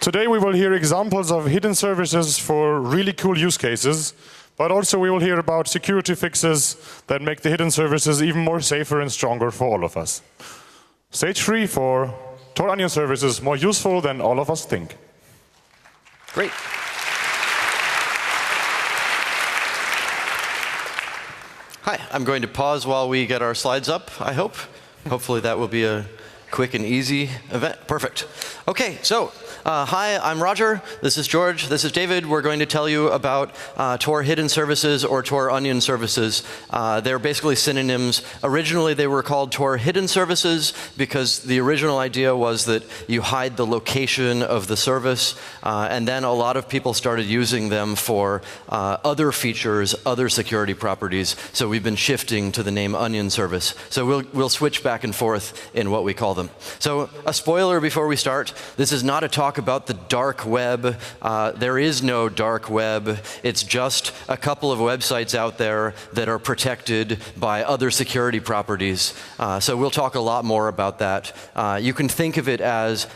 Today we will hear examples of hidden services for really cool use cases, but also we will hear about security fixes that make the hidden services even more safer and stronger for all of us. Stage 3 for Tor Onion services, more useful than all of us think. Great. Hi, I'm going to pause while we get our slides up, I hope. Hopefully that will be a quick and easy event. Perfect. OK, so hi, I'm Roger. This is George. This is David. We're going to tell you about Tor hidden services or Tor onion services. They're basically synonyms. Originally, they were called Tor hidden services because the original idea was that you hide the location of the service. And then a lot of people started using them for other features, other security properties. So we've been shifting to the name onion service. So we'll switch back and forth in what we call them. So a spoiler before we start. This is not a talk about the dark web. There is no dark web. It's just a couple of websites out there that are protected by other security properties. So we'll talk a lot more about that. You can think of it as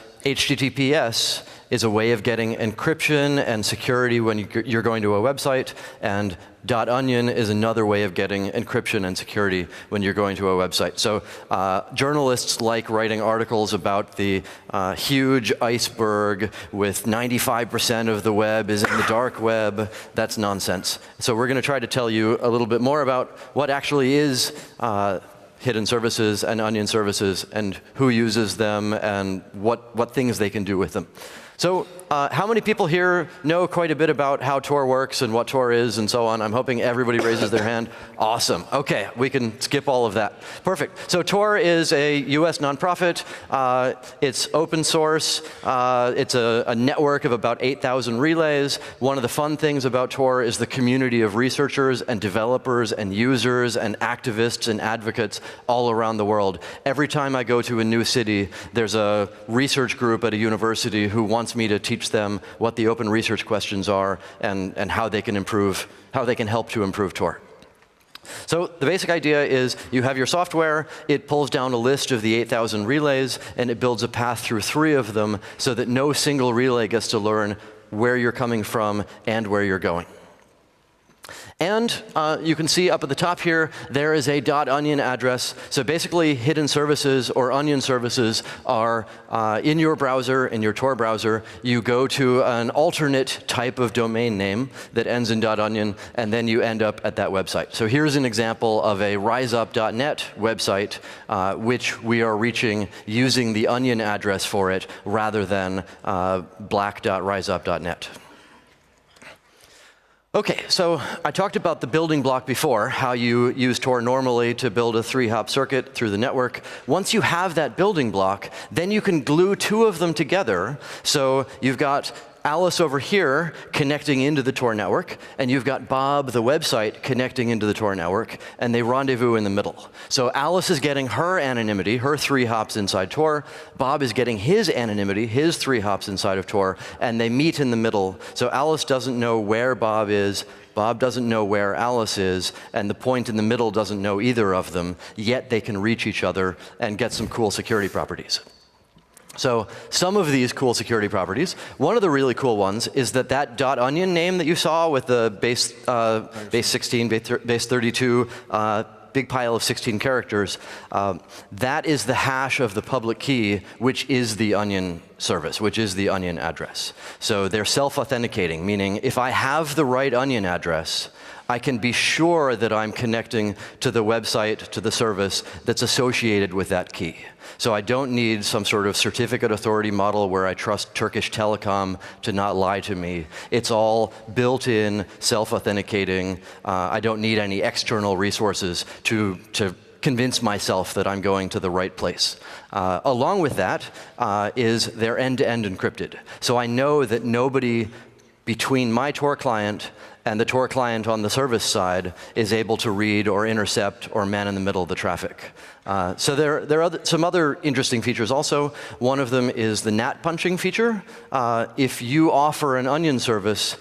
HTTPS is a way of getting encryption and security when you're going to a website, and .onion is another way of getting encryption and security when you're going to a website. So journalists like writing articles about the huge iceberg with 95% of the web is in the dark web. That's nonsense. So we're going to try to tell you a little bit more about what actually is hidden services and onion services and who uses them and what things they can do with them. So how many people here know quite a bit about how Tor works and what Tor is and so on? I'm hoping everybody raises their hand. Awesome. OK, we can skip all of that. Perfect. So Tor is a US nonprofit. It's open source. It's a network of about 8,000 relays. One of the fun things about Tor is the community of researchers and developers and users and activists and advocates all around the world. Every time I go to a new city, there's a research group at a university who wants me to teach them what the open research questions are and how they can help to improve Tor. So the basic idea is you have your software, it pulls down a list of the 8,000 relays, and it builds a path through 3 of them so that no single relay gets to learn where you're coming from and where you're going. And you can see up at the top here, there is a .onion address. So basically, hidden services or onion services are in your browser, in your Tor browser. You go to an alternate type of domain name that ends in .onion, and then you end up at that website. So here's an example of a riseup.net website, which we are reaching using the onion address for it rather than black.riseup.net. OK, so I talked about the building block before, how you use Tor normally to build a 3-hop circuit through the network. Once you have that building block, then you can glue 2 of them together. So you've got Alice over here connecting into the Tor network, and you've got Bob, the website, connecting into the Tor network, and they rendezvous in the middle. So Alice is getting her anonymity, her 3 hops inside Tor. Bob is getting his anonymity, his 3 hops inside of Tor, and they meet in the middle. So Alice doesn't know where Bob is. Bob doesn't know where Alice is, and the point in the middle doesn't know either of them, yet they can reach each other and get some cool security properties. So some of these cool security properties, one of the really cool ones is that .onion name that you saw with the base 16, base 32, big pile of 16 characters, that is the hash of the public key, which is the onion service, which is the onion address. So they're self-authenticating, meaning if I have the right onion address, I can be sure that I'm connecting to the website, to the service that's associated with that key. So I don't need some sort of certificate authority model where I trust Turkish Telecom to not lie to me. It's all built-in, self-authenticating. I don't need any external resources to convince myself that I'm going to the right place. Along with that is they're end-to-end encrypted. So I know that nobody between my Tor client and the Tor client on the service side is able to read or intercept or man in the middle of the traffic. So there are some other interesting features also. One of them is the NAT punching feature. If you offer an onion service,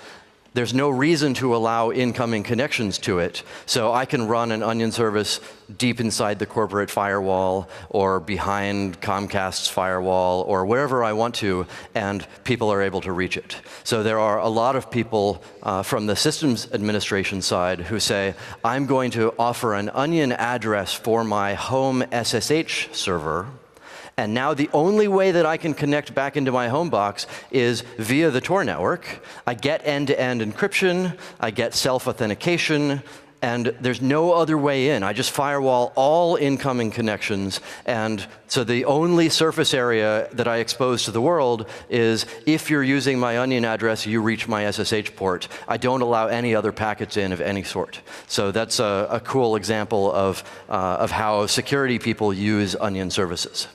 there's no reason to allow incoming connections to it. So I can run an Onion service deep inside the corporate firewall or behind Comcast's firewall or wherever I want to, and people are able to reach it. So there are a lot of people from the systems administration side who say, I'm going to offer an Onion address for my home SSH server, and now the only way that I can connect back into my home box is via the Tor network. I get end-to-end encryption, I get self-authentication, and there's no other way in. I just firewall all incoming connections, and so the only surface area that I expose to the world is if you're using my Onion address, you reach my SSH port. I don't allow any other packets in of any sort. So that's a cool example of how security people use Onion services.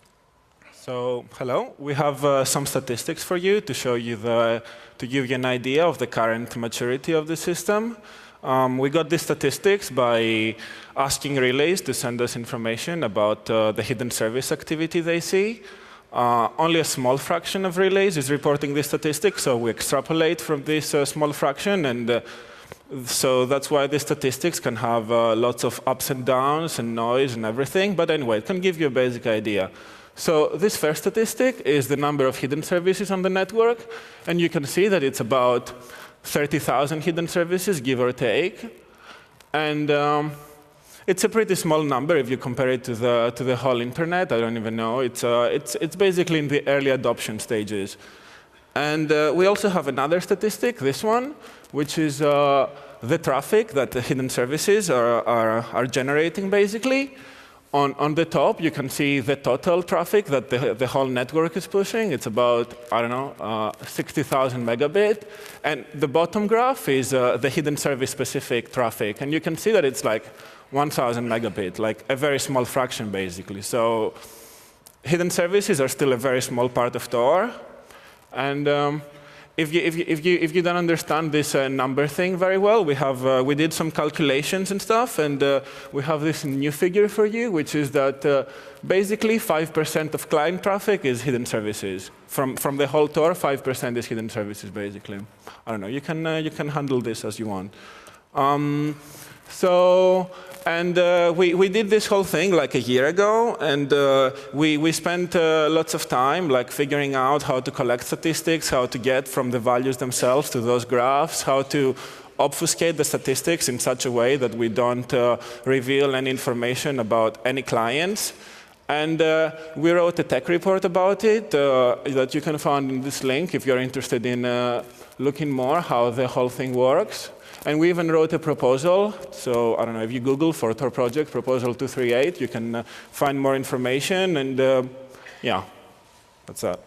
So, hello. We have some statistics for you to show you to give you an idea of the current maturity of the system. We got these statistics by asking relays to send us information about the hidden service activity they see. Only a small fraction of relays is reporting this statistic, so we extrapolate from this small fraction, and so that's why the statistics can have lots of ups and downs and noise and everything. But anyway, it can give you a basic idea. So this first statistic is the number of hidden services on the network, and you can see that it's about 30,000 hidden services, give or take. And it's a pretty small number if you compare it to the whole internet. I don't even know. It's basically in the early adoption stages. And we also have another statistic, this one, which is the traffic that the hidden services are generating, basically. On the top, you can see the total traffic that the whole network is pushing. It's about, I don't know, 60,000 megabit. And the bottom graph is the hidden service-specific traffic. And you can see that it's like 1,000 megabit, like a very small fraction, basically. So hidden services are still a very small part of Tor. And if you don't understand this number thing very well, we did some calculations and stuff, and we have this new figure for you, which is that basically 5% of client traffic is hidden services. From the whole Tor, 5% is hidden services, basically. I don't know. You can handle this as you want. We did this whole thing like a year ago, and we spent lots of time like figuring out how to collect statistics, how to get from the values themselves to those graphs, how to obfuscate the statistics in such a way that we don't reveal any information about any clients. And we wrote a tech report about it that you can find in this link if you're interested in looking more how the whole thing works. And we even wrote a proposal. So I don't know, if you Google for Tor project proposal 238, you can find more information. And yeah, that's that.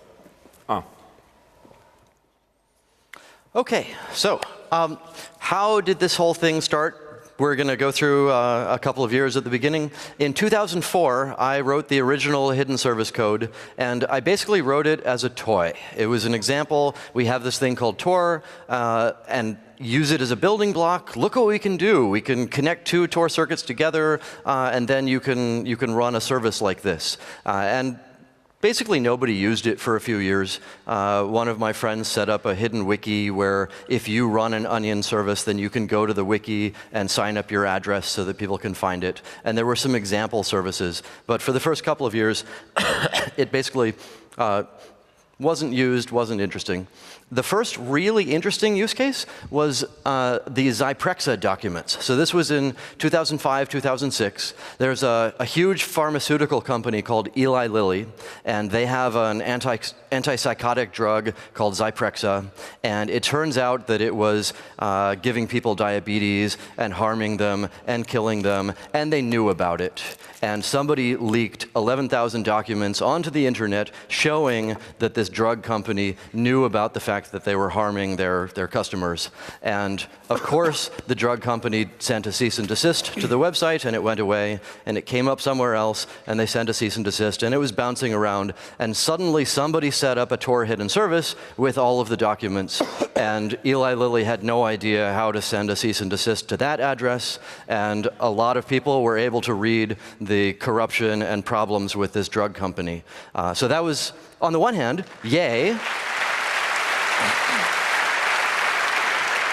OK, so how did this whole thing start? We're going to go through a couple of years at the beginning. In 2004, I wrote the original hidden service code, and I basically wrote it as a toy. It was an example. We have this thing called Tor, and use it as a building block. Look what we can do. We can connect two Tor circuits together, and then you can run a service like this. And basically, nobody used it for a few years. One of my friends set up a hidden wiki where if you run an Onion service, then you can go to the wiki and sign up your address so that people can find it. And there were some example services. But for the first couple of years, it basically wasn't used, wasn't interesting. The first really interesting use case was the Zyprexa documents. So this was in 2005, 2006. There's a huge pharmaceutical company called Eli Lilly, and they have an antipsychotic drug called Zyprexa. And it turns out that it was giving people diabetes and harming them and killing them, and they knew about it. And somebody leaked 11,000 documents onto the internet showing that this drug company knew about the fact that they were harming their customers. And of course, the drug company sent a cease and desist to the website, and it went away, and it came up somewhere else, and they sent a cease and desist, and it was bouncing around. And suddenly, somebody set up a Tor hidden service with all of the documents, and Eli Lilly had no idea how to send a cease and desist to that address, and a lot of people were able to read the corruption and problems with this drug company. So that was, on the one hand, yay.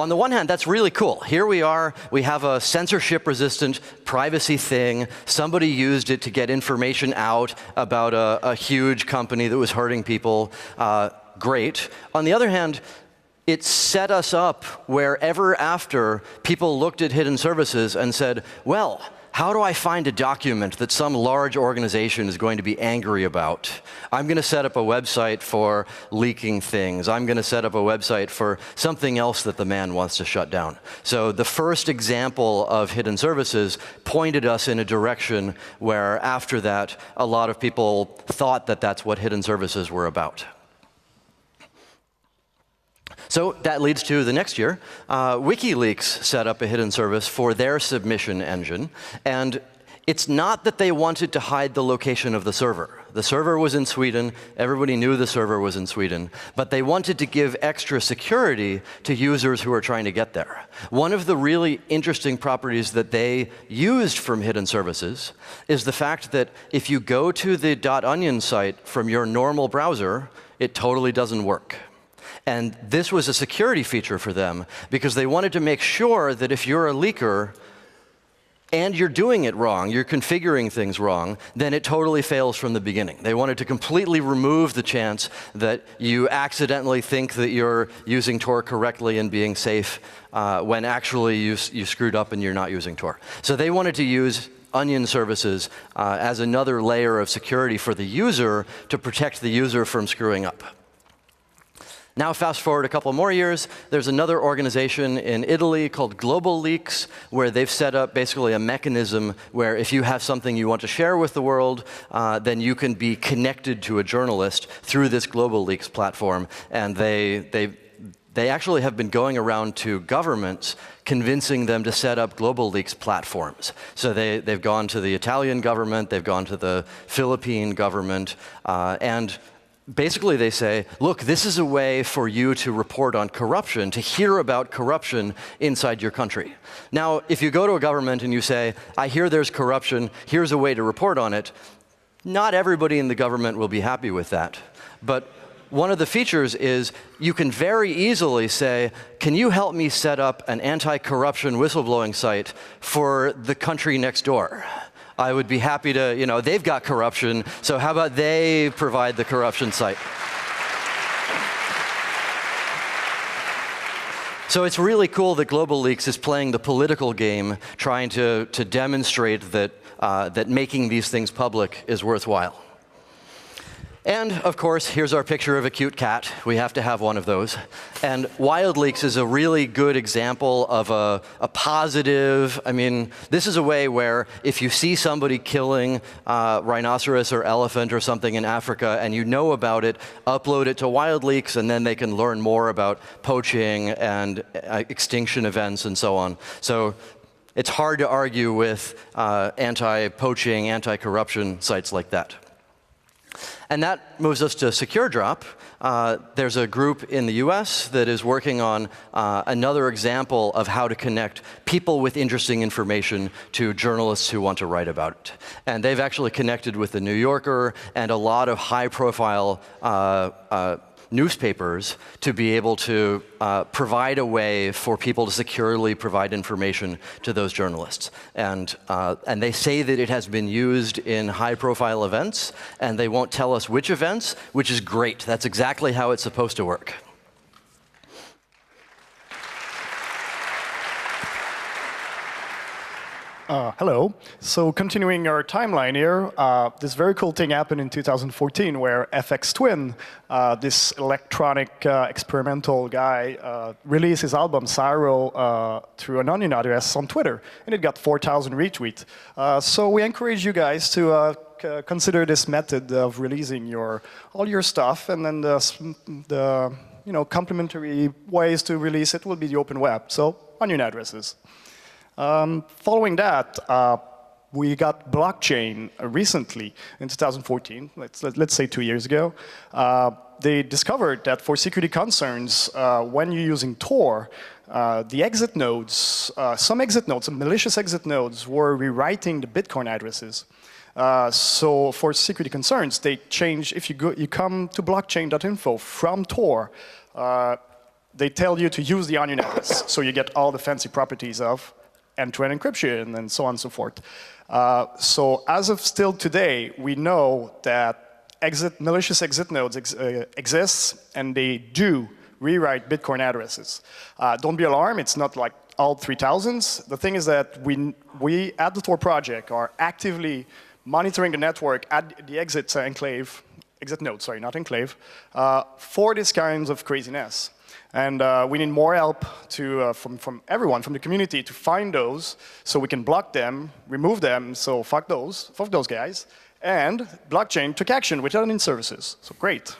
on the one hand, that's really cool. Here we are, we have a censorship-resistant privacy thing. Somebody used it to get information out about a huge company that was hurting people. Great. On the other hand, it set us up where ever after people looked at hidden services and said, well, how do I find a document that some large organization is going to be angry about? I'm going to set up a website for leaking things. I'm going to set up a website for something else that the man wants to shut down. So the first example of hidden services pointed us in a direction where after that, a lot of people thought that that's what hidden services were about. So that leads to the next year. WikiLeaks set up a hidden service for their submission engine. And it's not that they wanted to hide the location of the server. The server was in Sweden. Everybody knew the server was in Sweden. But they wanted to give extra security to users who were trying to get there. One of the really interesting properties that they used from hidden services is the fact that if you go to the .onion site from your normal browser, it totally doesn't work. And this was a security feature for them because they wanted to make sure that if you're a leaker and you're doing it wrong, you're configuring things wrong, then it totally fails from the beginning. They wanted to completely remove the chance that you accidentally think that you're using Tor correctly and being safe when actually you screwed up and you're not using Tor. So they wanted to use Onion services as another layer of security for the user to protect the user from screwing up. Now fast forward a couple more years, there's another organization in Italy called Global Leaks, where they've set up basically a mechanism where if you have something you want to share with the world, then you can be connected to a journalist through this Global Leaks platform. And they actually have been going around to governments convincing them to set up Global Leaks platforms. So they've gone to the Italian government, they've gone to the Philippine government, and basically, they say, look, this is a way for you to report on corruption, to hear about corruption inside your country. Now, if you go to a government and you say, I hear there's corruption, here's a way to report on it, not everybody in the government will be happy with that. But one of the features is you can very easily say, can you help me set up an anti-corruption whistleblowing site for the country next door? I would be happy to, they've got corruption, so how about they provide the corruption site? So it's really cool that Global Leaks is playing the political game, trying to demonstrate that making these things public is worthwhile. And, of course, here's our picture of a cute cat. We have to have one of those. And WikiLeaks is a really good example of a positive, this is a way where if you see somebody killing rhinoceros or elephant or something in Africa and you know about it, upload it to WikiLeaks and then they can learn more about poaching and extinction events and so on. So it's hard to argue with anti-poaching, anti-corruption sites like that. And that moves us to SecureDrop. There's a group in the US that is working on another example of how to connect people with interesting information to journalists who want to write about it. And they've actually connected with the New Yorker and a lot of high-profile newspapers to be able to provide a way for people to securely provide information to those journalists. And they say that it has been used in high-profile events, and they won't tell us which events, which is great. That's exactly how it's supposed to work. Hello. So continuing our timeline here, this very cool thing happened in 2014 where FX Twin, this electronic experimental guy, released his album Cyro through an Onion address on Twitter, and it got 4,000 retweets. So we encourage you guys to consider this method of releasing all your stuff, and then the complementary ways to release it will be the open web, so Onion addresses. Following that, we got blockchain recently in 2014, let's say 2 years ago. They discovered that for security concerns, when you're using Tor, the exit nodes, some malicious exit nodes were rewriting the Bitcoin addresses. So for security concerns, they change, if you come to blockchain.info from Tor, they tell you to use the onion address, so you get all the fancy properties of end-to-end encryption and so on and so forth. So as of still today, we know that malicious exit nodes exist, and they do rewrite Bitcoin addresses. Don't be alarmed, it's not like all 3,000s. The thing is that we at the Tor project are actively monitoring the network at the exit node, sorry, not enclave, for these kinds of craziness. And we need more help from everyone, from the community, to find those so we can block them, remove them, so fuck those guys. And blockchain took action with onion services, so great.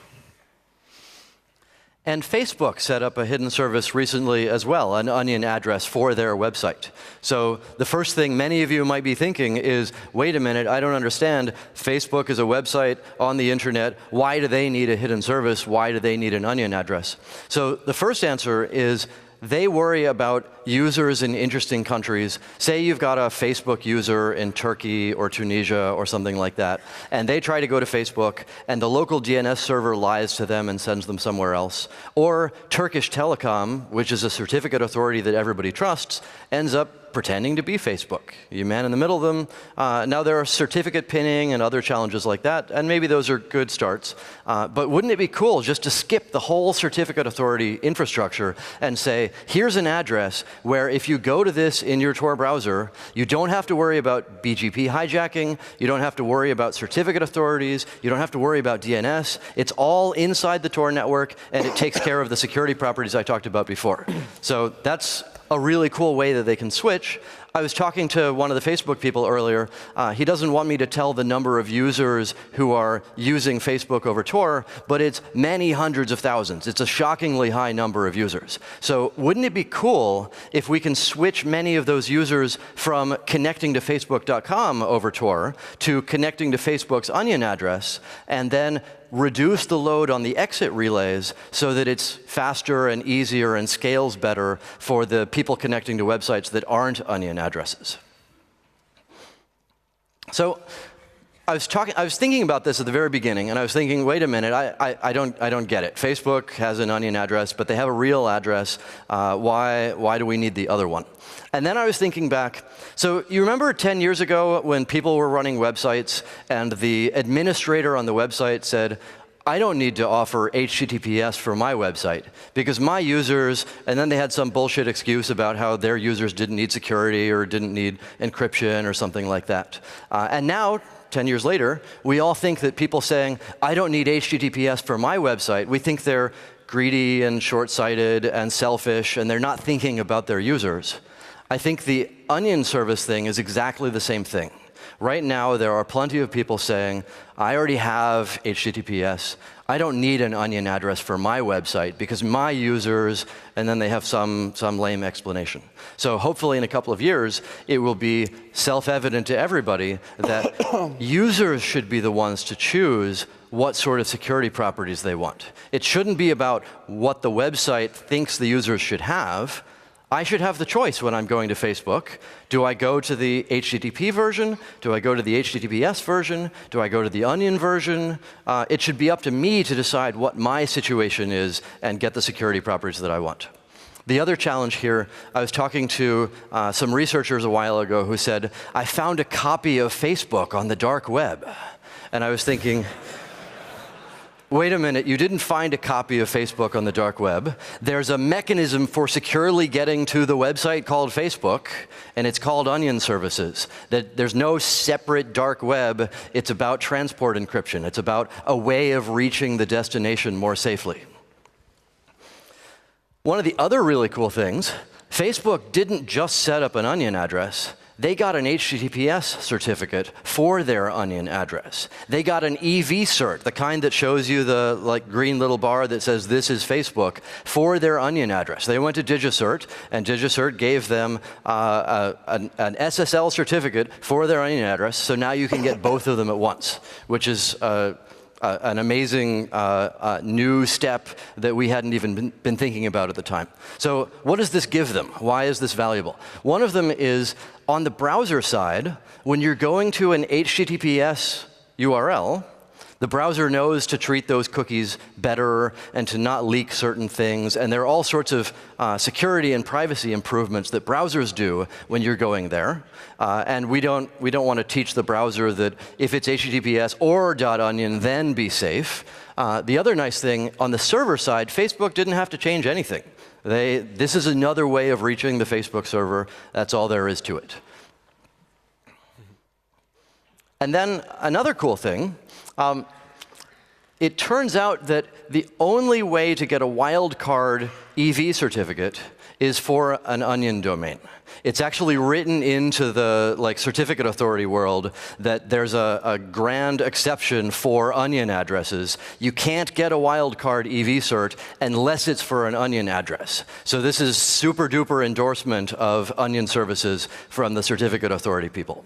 And Facebook set up a hidden service recently as well, an onion address for their website. So the first thing many of you might be thinking is, wait a minute, I don't understand. Facebook is a website on the internet. Why do they need a hidden service? Why do they need an onion address? So the first answer is they worry about users in interesting countries. Say you've got a Facebook user in Turkey or Tunisia or something like that, and they try to go to Facebook, and the local DNS server lies to them and sends them somewhere else. Or Turkish Telecom, which is a certificate authority that everybody trusts, ends up pretending to be Facebook. You man in the middle of them. Now there are certificate pinning and other challenges like that, and maybe those are good starts. But wouldn't it be cool just to skip the whole certificate authority infrastructure and say, here's an address where if you go to this in your Tor browser, you don't have to worry about BGP hijacking, you don't have to worry about certificate authorities, you don't have to worry about DNS. It's all inside the Tor network, and it takes care of the security properties I talked about before. So that's a really cool way that they can switch. I was talking to one of the Facebook people earlier. He doesn't want me to tell the number of users who are using Facebook over Tor, but it's many hundreds of thousands. It's a shockingly high number of users. So wouldn't it be cool if we can switch many of those users from connecting to Facebook.com over Tor to connecting to Facebook's onion address, and then reduce the load on the exit relays so that it's faster and easier and scales better for the people connecting to websites that aren't onion addresses. So I was thinking about this at the very beginning, and I was thinking, wait a minute, I don't get it. Facebook has an onion address, but they have a real address. Why do we need the other one? And then I was thinking back. So you remember 10 years ago when people were running websites and the administrator on the website said, I don't need to offer HTTPS for my website because my users, and then they had some bullshit excuse about how their users didn't need security or didn't need encryption or something like that. And now, 10 years later, we all think that people saying, I don't need HTTPS for my website, we think they're greedy and short-sighted and selfish, and they're not thinking about their users. I think the onion service thing is exactly the same thing. Right now, there are plenty of people saying, I already have HTTPS. I don't need an onion address for my website because my users, and then they have some lame explanation. So hopefully in a couple of years, it will be self-evident to everybody that users should be the ones to choose what sort of security properties they want. It shouldn't be about what the website thinks the users should have. I should have the choice when I'm going to Facebook. Do I go to the HTTP version? Do I go to the HTTPS version? Do I go to the onion version? It should be up to me to decide what my situation is and get the security properties that I want. The other challenge here, I was talking to some researchers a while ago who said, I found a copy of Facebook on the dark web. And I was thinking, wait a minute, you didn't find a copy of Facebook on the dark web. There's a mechanism for securely getting to the website called Facebook, and it's called onion services. There's no separate dark web. It's about transport encryption. It's about a way of reaching the destination more safely. One of the other really cool things, Facebook didn't just set up an onion address. They got an HTTPS certificate for their onion address. They got an EV cert, the kind that shows you the green little bar that says this is Facebook, for their onion address. They went to DigiCert, and DigiCert gave them an SSL certificate for their onion address, so now you can get both of them at once, which is an amazing new step that we hadn't even been thinking about at the time. So what does this give them? Why is this valuable? One of them is, on the browser side, when you're going to an HTTPS URL, The browser knows to treat those cookies better and to not leak certain things. And there are all sorts of security and privacy improvements that browsers do when you're going there. And we don't want to teach the browser that if it's HTTPS or .onion, then be safe. The other nice thing, on the server side, Facebook didn't have to change anything. This is another way of reaching the Facebook server. That's all there is to it. And then another cool thing, it turns out that the only way to get a wildcard EV certificate is for an Onion domain. It's actually written into the certificate authority world that there's a grand exception for Onion addresses. You can't get a wildcard EV cert unless it's for an Onion address. So this is super duper endorsement of Onion services from the certificate authority people.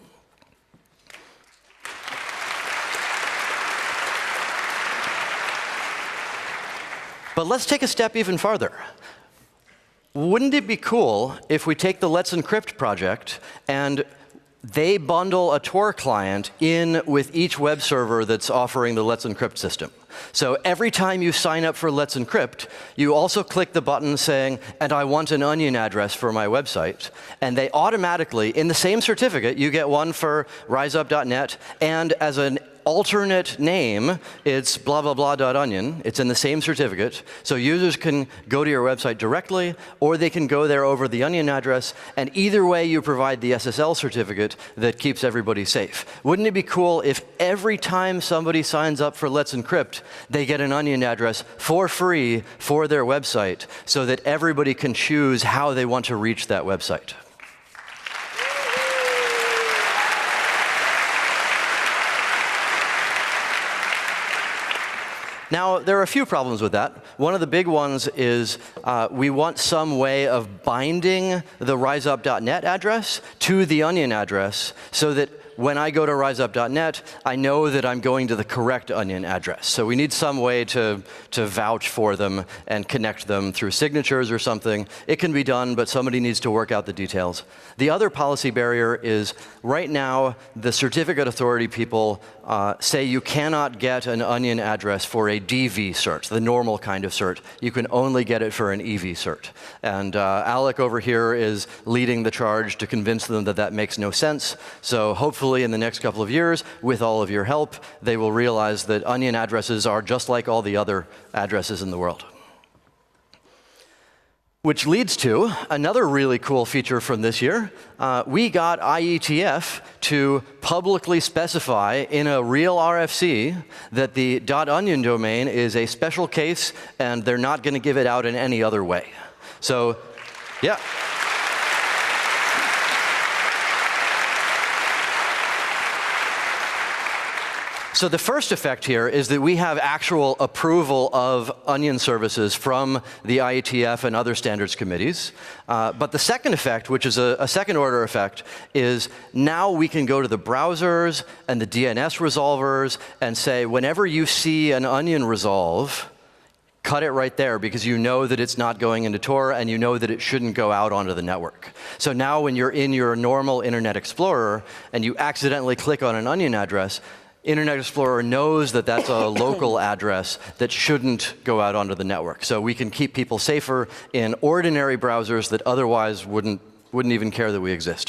But let's take a step even farther. Wouldn't it be cool if we take the Let's Encrypt project and they bundle a Tor client in with each web server that's offering the Let's Encrypt system? So every time you sign up for Let's Encrypt, you also click the button saying, and I want an Onion address for my website. And they automatically, in the same certificate, you get one for riseup.net, and as an alternate name, it's blah, blah, blah.onion. It's in the same certificate. So users can go to your website directly, or they can go there over the Onion address. And either way, you provide the SSL certificate that keeps everybody safe. Wouldn't it be cool if every time somebody signs up for Let's Encrypt, they get an Onion address for free for their website so that everybody can choose how they want to reach that website? Now, there are a few problems with that. One of the big ones is we want some way of binding the riseup.net address to the Onion address so that when I go to riseup.net, I know that I'm going to the correct Onion address. So we need some way to vouch for them and connect them through signatures or something. It can be done, but somebody needs to work out the details. The other policy barrier is right now, the certificate authority people say you cannot get an Onion address for a DV cert, the normal kind of cert. You can only get it for an EV cert. And Alec over here is leading the charge to convince them that that makes no sense. So hopefully in the next couple of years, with all of your help, they will realize that Onion addresses are just like all the other addresses in the world. Which leads to another really cool feature from this year. We got IETF to publicly specify in a real RFC that the .onion domain is a special case and they're not going to give it out in any other way. So, yeah. So the first effect here is that we have actual approval of Onion services from the IETF and other standards committees. But the second effect, which is a second order effect, is now we can go to the browsers and the DNS resolvers and say, whenever you see an Onion resolve, cut it right there because you know that it's not going into Tor and you know that it shouldn't go out onto the network. So now when you're in your normal Internet Explorer and you accidentally click on an Onion address, Internet Explorer knows that that's a local address that shouldn't go out onto the network. So we can keep people safer in ordinary browsers that otherwise wouldn't even care that we exist.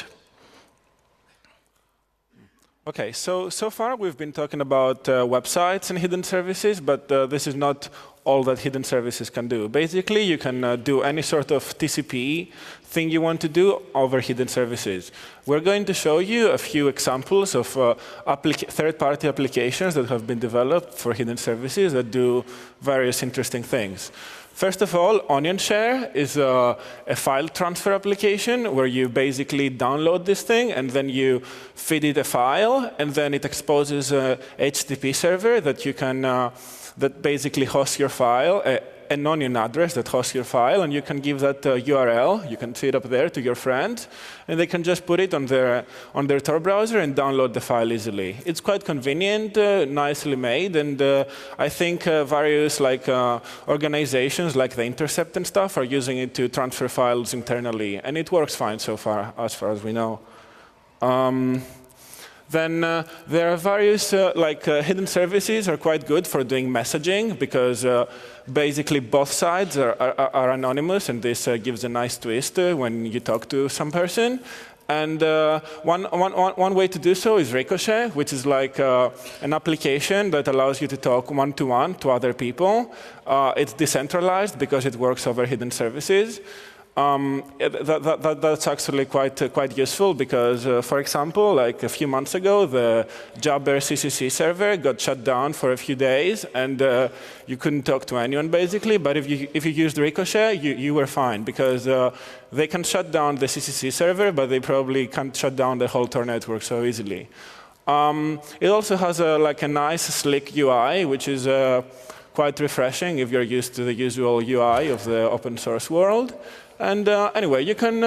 OK, so far we've been talking about websites and hidden services, but this is not all that hidden services can do. Basically, you can do any sort of TCP thing you want to do over hidden services. We're going to show you a few examples of third-party applications that have been developed for hidden services that do various interesting things. First of all, OnionShare is a file transfer application where you basically download this thing and then you feed it a file, and then it exposes a HTTP server that you can that basically hosts your file, an Onion address that hosts your file, and you can give that URL. You can see it up there to your friend, and they can just put it on their Tor browser and download the file easily. It's quite convenient, nicely made, and I think various organizations like The Intercept and stuff are using it to transfer files internally, and it works fine so far as we know. Then there are various, hidden services are quite good for doing messaging because basically both sides are anonymous, and this gives a nice twist when you talk to some person. And one way to do so is Ricochet, which is like an application that allows you to talk one-to-one to other people. It's decentralized because it works over hidden services. That's actually quite useful because, for example, like a few months ago, the Jabber CCC server got shut down for a few days, and you couldn't talk to anyone basically. But if you used Ricochet, you were fine because they can shut down the CCC server, but they probably can't shut down the whole Tor network so easily. It also has a nice, slick UI, which is quite refreshing if you're used to the usual UI of the open source world. And anyway, you can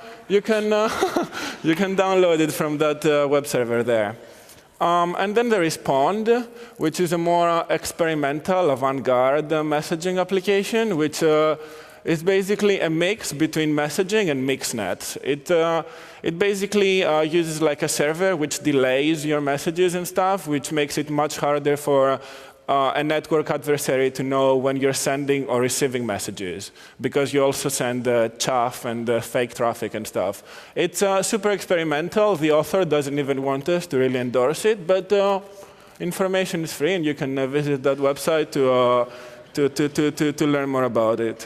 download it from that web server there. And then there is Pond, which is a more experimental, avant-garde messaging application, which is basically a mix between messaging and Mixnet. It basically uses like a server which delays your messages and stuff, which makes it much harder for a network adversary to know when you're sending or receiving messages, because you also send chaff and fake traffic and stuff. It's super experimental. The author doesn't even want us to really endorse it, but information is free, and you can visit that website to learn more about it.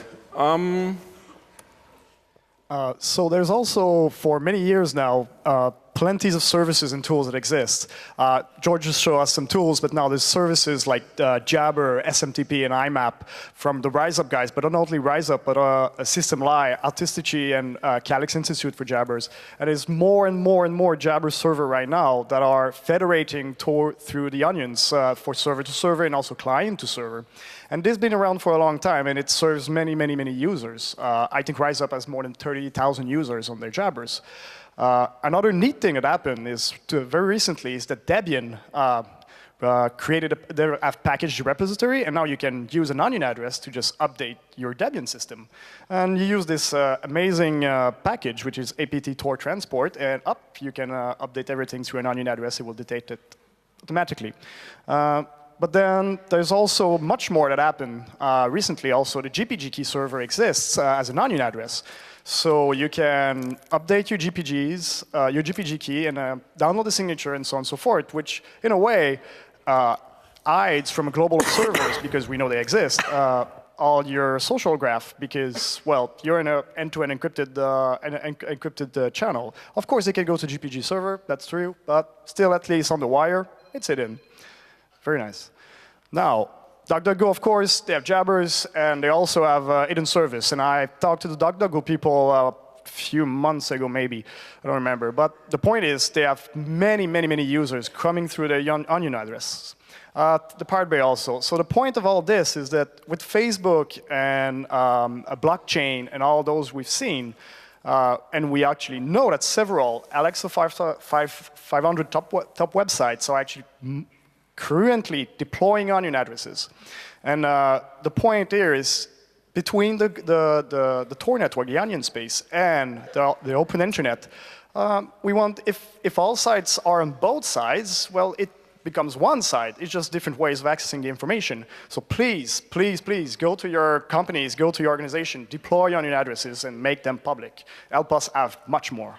So there's also, for many years now, plenty of services and tools that exist. George just showed us some tools, but now there's services like Jabber, SMTP, and IMAP from the RiseUp guys, but not only RiseUp, but Systemli, Artistici, and Calyx Institute for Jabbers. And there's more and more and more Jabber server right now that are federating Tor through the onions for server to server and also client to server. And this has been around for a long time, and it serves many, many, many users. I think RiseUp has more than 30,000 users on their Jabbers. Another neat thing that happened is very recently is that Debian created a package repository, and now you can use an onion address to just update your Debian system. And you use this amazing package, which is apt Tor transport, and you can update everything through an onion address. It will detect it automatically. But then there's also much more that happened recently. Also, the GPG key server exists as an onion address. So you can update your GPG key, and download the signature and so on and so forth, which in a way hides from global observers, because we know they exist, all your social graph, because, well, you're in an end-to-end encrypted channel. Of course, they can go to GPG server, that's true, but still, at least on the wire, it's hidden. Very nice. Now, DuckDuckGo, of course, they have Jabbers, and they also have hidden service. And I talked to the DuckDuckGo people a few months ago, maybe. I don't remember. But the point is, they have many, many, many users coming through the onion address. The Pirate Bay also. So the point of all this is that with Facebook and a blockchain and all those we've seen, and we actually know that several Alexa 500 top websites are actually currently deploying onion addresses. And the point here is, between the Tor network, the onion space, and the open internet, we want, if all sites are on both sides, well, it becomes one side. It's just different ways of accessing the information. So please, please, please, go to your companies, go to your organization, deploy onion addresses, and make them public. Help us have much more.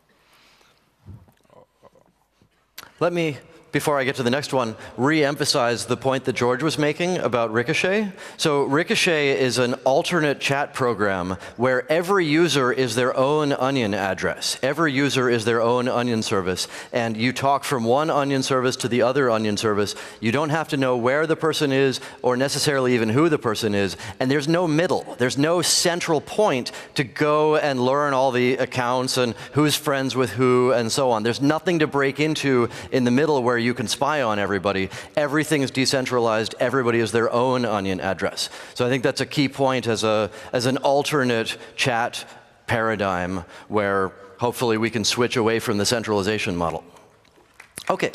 Let me, before I get to the next one, re-emphasize the point that George was making about Ricochet. So Ricochet is an alternate chat program where every user is their own onion address. Every user is their own onion service. And you talk from one onion service to the other onion service. You don't have to know where the person is or necessarily even who the person is. And there's no middle. There's no central point to go and learn all the accounts and who's friends with who and so on. There's nothing to break into in the middle where you can spy on everybody. Everything is decentralized. Everybody is their own onion address. So I think that's a key point as an alternate chat paradigm where hopefully we can switch away from the centralization model. Okay.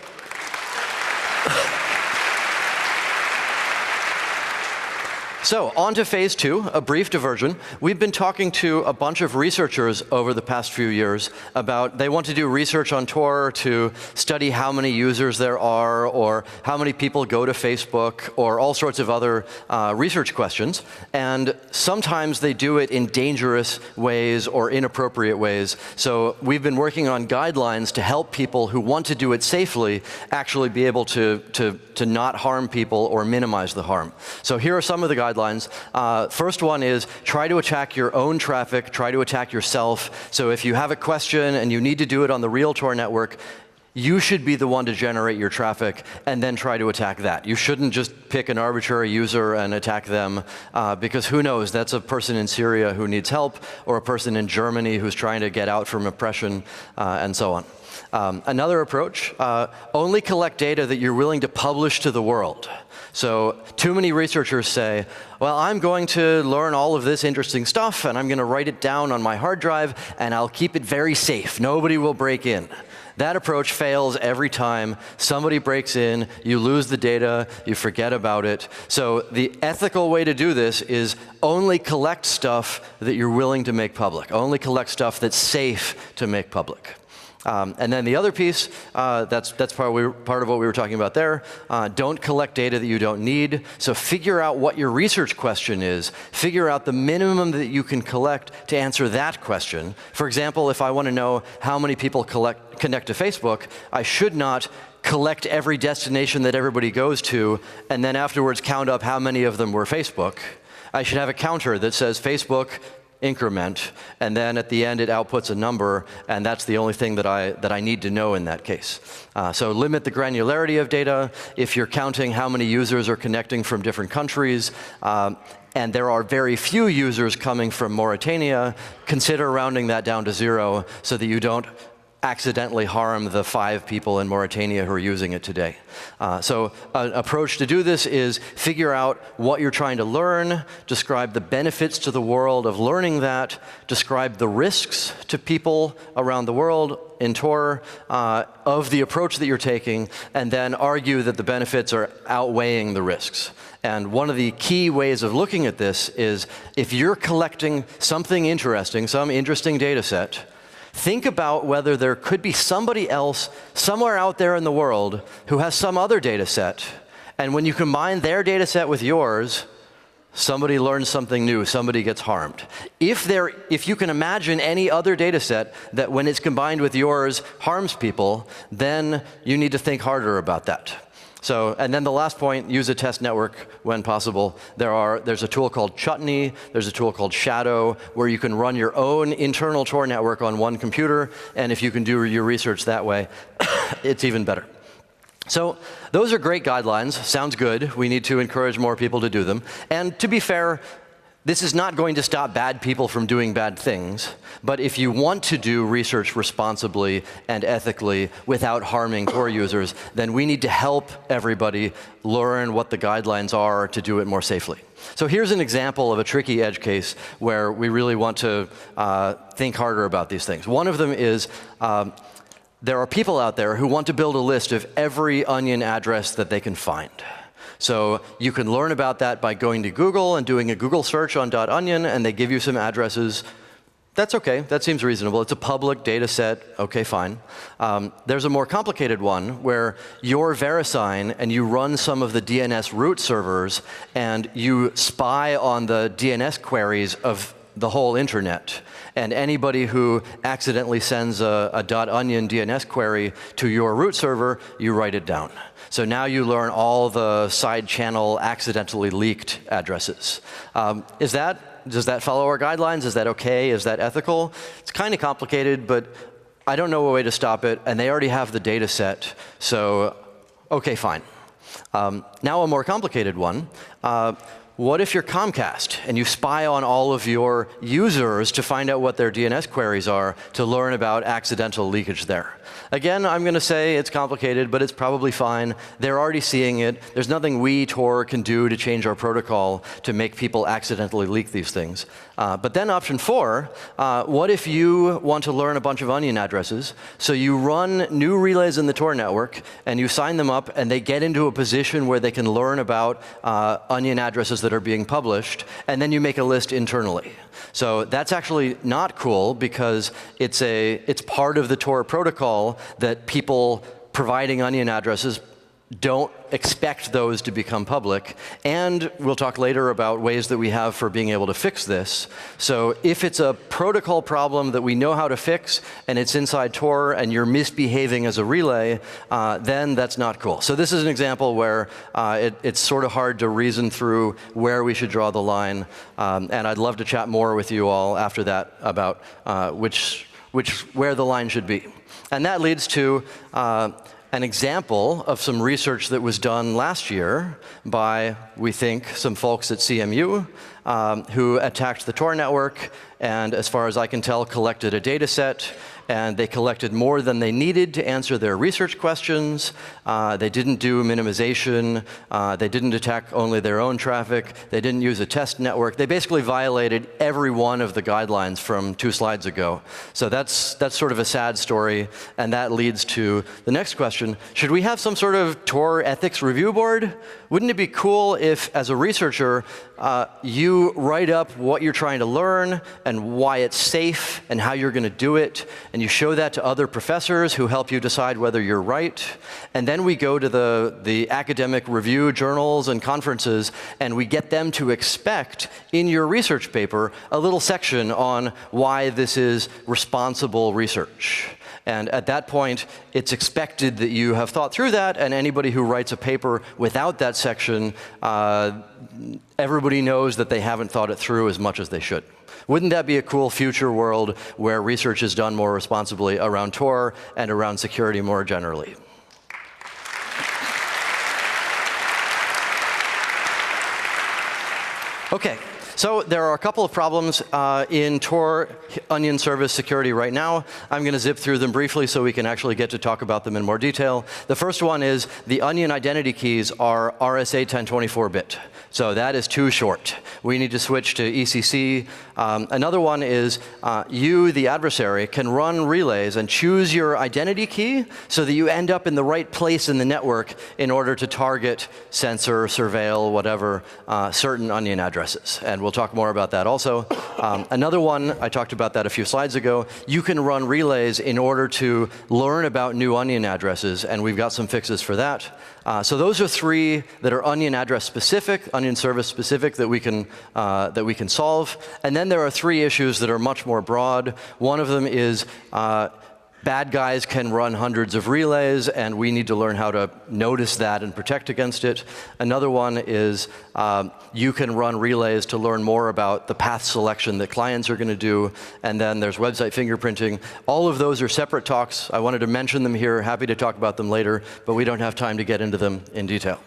So on to phase 2, a brief diversion. We've been talking to a bunch of researchers over the past few years about they want to do research on Tor to study how many users there are or how many people go to Facebook or all sorts of other research questions. And sometimes they do it in dangerous ways or inappropriate ways. So we've been working on guidelines to help people who want to do it safely actually be able to not harm people or minimize the harm. So here are some of the guidelines. First one is try to attack your own traffic, try to attack yourself. So if you have a question and you need to do it on the real Tor network, you should be the one to generate your traffic and then try to attack that. You shouldn't just pick an arbitrary user and attack them because who knows, that's a person in Syria who needs help or a person in Germany who's trying to get out from oppression and so on. Another approach, only collect data that you're willing to publish to the world. So too many researchers say, well, I'm going to learn all of this interesting stuff and I'm going to write it down on my hard drive and I'll keep it very safe. Nobody will break in. That approach fails every time. Somebody breaks in, you lose the data, you forget about it. So the ethical way to do this is only collect stuff that you're willing to make public. Only collect stuff that's safe to make public. And then the other piece, that's part of what we were talking about there. Don't collect data that you don't need. So figure out what your research question is. Figure out the minimum that you can collect to answer that question. For example, if I want to know how many people connect to Facebook, I should not collect every destination that everybody goes to and then afterwards count up how many of them were Facebook. I should have a counter that says Facebook increment, and then at the end it outputs a number, and that's the only thing that I need to know in that case. So limit the granularity of data. If you're counting how many users are connecting from different countries, and there are very few users coming from Mauritania, consider rounding that down to 0 so that you don't accidentally harm the 5 people in Mauritania who are using it today. So an approach to do this is figure out what you're trying to learn, describe the benefits to the world of learning that, describe the risks to people around the world in Tor of the approach that you're taking, and then argue that the benefits are outweighing the risks. And one of the key ways of looking at this is if you're collecting something interesting, some interesting data set, think about whether there could be somebody else somewhere out there in the world who has some other data set. And when you combine their data set with yours, somebody learns something new, somebody gets harmed. If you can imagine any other data set that when it's combined with yours harms people, then you need to think harder about that. So, and then the last point, use a test network when possible. There's a tool called Chutney, there's a tool called Shadow, where you can run your own internal Tor network on one computer, and if you can do your research that way, it's even better. So those are great guidelines, sounds good. We need to encourage more people to do them. And to be fair, this is not going to stop bad people from doing bad things, but if you want to do research responsibly and ethically without harming Tor users, then we need to help everybody learn what the guidelines are to do it more safely. So here's an example of a tricky edge case where we really want to think harder about these things. One of them is there are people out there who want to build a list of every Onion address that they can find. So you can learn about that by going to Google and doing a Google search on .onion, and they give you some addresses. That's okay. That seems reasonable. It's a public data set. Okay, fine. There's a more complicated one where you're VeriSign and you run some of the DNS root servers and you spy on the DNS queries of the whole internet. And anybody who accidentally sends a .onion DNS query to your root server, you write it down. So now you learn all the side channel accidentally leaked addresses. Does that follow our guidelines? Is that okay? Is that ethical? It's kind of complicated, but I don't know a way to stop it, and they already have the data set, so okay, fine. Now a more complicated one. What if you're Comcast and you spy on all of your users to find out what their DNS queries are to learn about accidental leakage there? Again, I'm going to say it's complicated, but it's probably fine. They're already seeing it. There's nothing we, Tor, can do to change our protocol to make people accidentally leak these things. But then option 4, what if you want to learn a bunch of onion addresses? So you run new relays in the Tor network, and you sign them up, and they get into a position where they can learn about onion addresses that are being published, and then you make a list internally. So that's actually not cool because it's part of the Tor protocol that people providing onion addresses don't expect those to become public. And we'll talk later about ways that we have for being able to fix this. So if it's a protocol problem that we know how to fix and it's inside Tor and you're misbehaving as a relay, then that's not cool. So this is an example where it's sort of hard to reason through where we should draw the line. And I'd love to chat more with you all after that about where the line should be. And that leads to an example of some research that was done last year by, we think, some folks at CMU who attacked the Tor network and, as far as I can tell, collected a data set. And they collected more than they needed to answer their research questions. They didn't do minimization. They didn't attack only their own traffic. They didn't use a test network. They basically violated every one of the guidelines from 2 slides ago. So that's sort of a sad story. And that leads to the next question. Should we have some sort of Tor ethics review board? Wouldn't it be cool if, as a researcher, you write up what you're trying to learn and why it's safe and how you're going to do it, and you show that to other professors who help you decide whether you're right. And then we go to the academic review journals and conferences, and we get them to expect in your research paper a little section on why this is responsible research. And at that point, it's expected that you have thought through that, and anybody who writes a paper without that section, everybody knows that they haven't thought it through as much as they should. Wouldn't that be a cool future world where research is done more responsibly around Tor and around security more generally? Okay. So there are a couple of problems in Tor Onion service security right now. I'm going to zip through them briefly so we can actually get to talk about them in more detail. The first one is the Onion identity keys are RSA 1024-bit. So that is too short. We need to switch to ECC. Another one is you, the adversary, can run relays and choose your identity key so that you end up in the right place in the network in order to target, censor, surveil, whatever, certain Onion addresses. And we'll talk more about that also. Another one, I talked about that a few slides ago, you can run relays in order to learn about new Onion addresses, and we've got some fixes for that. So those are 3 that are Onion address specific, Onion service specific that we can solve. And then there are 3 issues that are much more broad. One of them is bad guys can run hundreds of relays, and we need to learn how to notice that and protect against it. Another one is you can run relays to learn more about the path selection that clients are going to do. And then there's website fingerprinting. All of those are separate talks. I wanted to mention them here. Happy to talk about them later, but we don't have time to get into them in detail.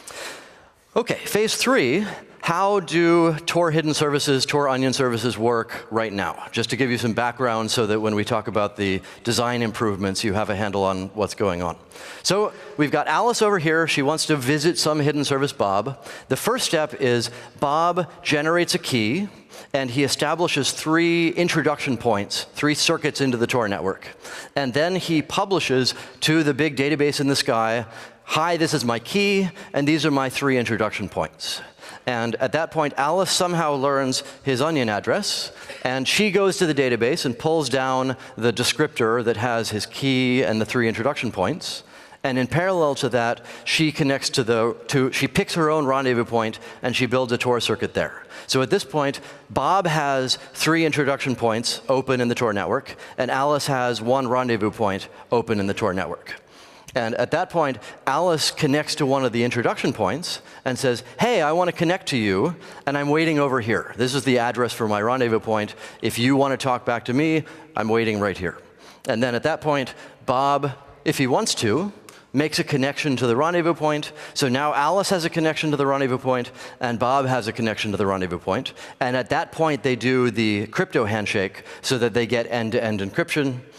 OK, phase 3. How do Tor hidden services, Tor Onion services work right now? Just to give you some background so that when we talk about the design improvements, you have a handle on what's going on. So we've got Alice over here. She wants to visit some hidden service Bob. The first step is Bob generates a key, and he establishes 3 introduction points, 3 circuits into the Tor network. And then he publishes to the big database in the sky, hi, this is my key, and these are my 3 introduction points. And at that point, Alice somehow learns his Onion address, and she goes to the database and pulls down the descriptor that has his key and the 3 introduction points. And in parallel to that, she connects she picks her own rendezvous point, and she builds a Tor circuit there. So at this point, Bob has 3 introduction points open in the Tor network, and Alice has 1 rendezvous point open in the Tor network. And at that point, Alice connects to one of the introduction points and says, hey, I want to connect to you, and I'm waiting over here. This is the address for my rendezvous point. If you want to talk back to me, I'm waiting right here. And then at that point, Bob, if he wants to, makes a connection to the rendezvous point. So now Alice has a connection to the rendezvous point, and Bob has a connection to the rendezvous point. And at that point, they do the crypto handshake so that they get end-to-end encryption.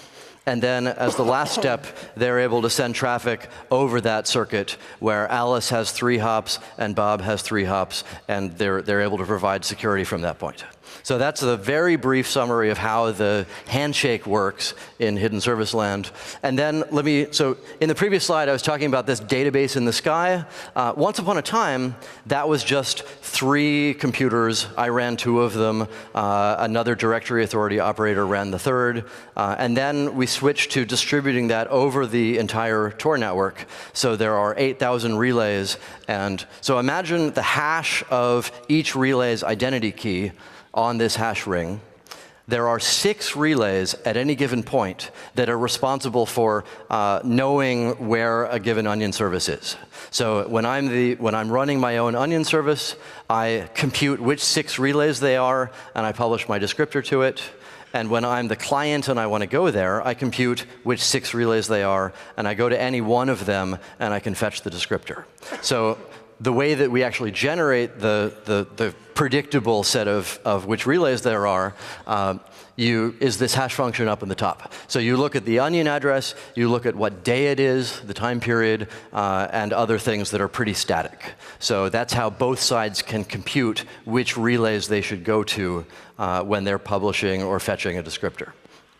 And then as the last step, they're able to send traffic over that circuit where Alice has 3 hops and Bob has 3 hops, and they're able to provide security from that point. So that's a very brief summary of how the handshake works in hidden service land. And then so in the previous slide, I was talking about this database in the sky. Once upon a time, that was just 3 computers. I ran 2 of them. Another directory authority operator ran the 3rd. And then we switched to distributing that over the entire Tor network. So there are 8,000 relays. And so imagine the hash of each relay's identity key on this hash ring. There are 6 relays at any given point that are responsible for knowing where a given onion service is. So when I'm running my own onion service, I compute which 6 relays they are, and I publish my descriptor to it. And when I'm the client and I want to go there, I compute which 6 relays they are, and I go to any one of them, and I can fetch the descriptor. So the way that we actually generate the predictable set of which relays there are is this hash function up in the top. So you look at the onion address, you look at what day it is, the time period, and other things that are pretty static. So that's how both sides can compute which relays they should go to when they're publishing or fetching a descriptor.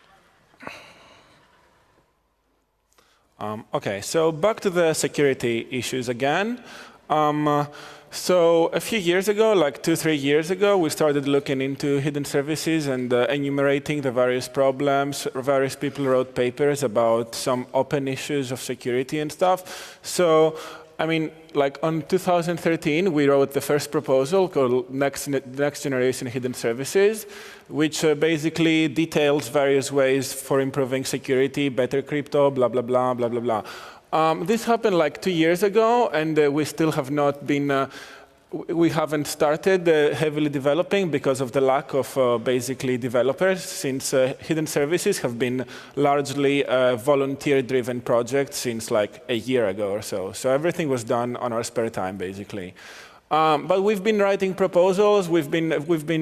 OK, so back to the security issues again. So a few years ago, like 2-3 years ago, we started looking into hidden services and enumerating the various problems. Various people wrote papers about some open issues of security and stuff. So, I mean, like on 2013, we wrote the first proposal called Next Generation Hidden Services, which basically details various ways for improving security, better crypto, blah, blah, blah, blah, blah, blah. This happened like 2 years ago, and we still have not been, we haven't started heavily developing because of the lack of basically developers, since hidden services have been largely a volunteer-driven project since like a year ago or so. So everything was done on our spare time, basically. But we've been writing proposals. We've been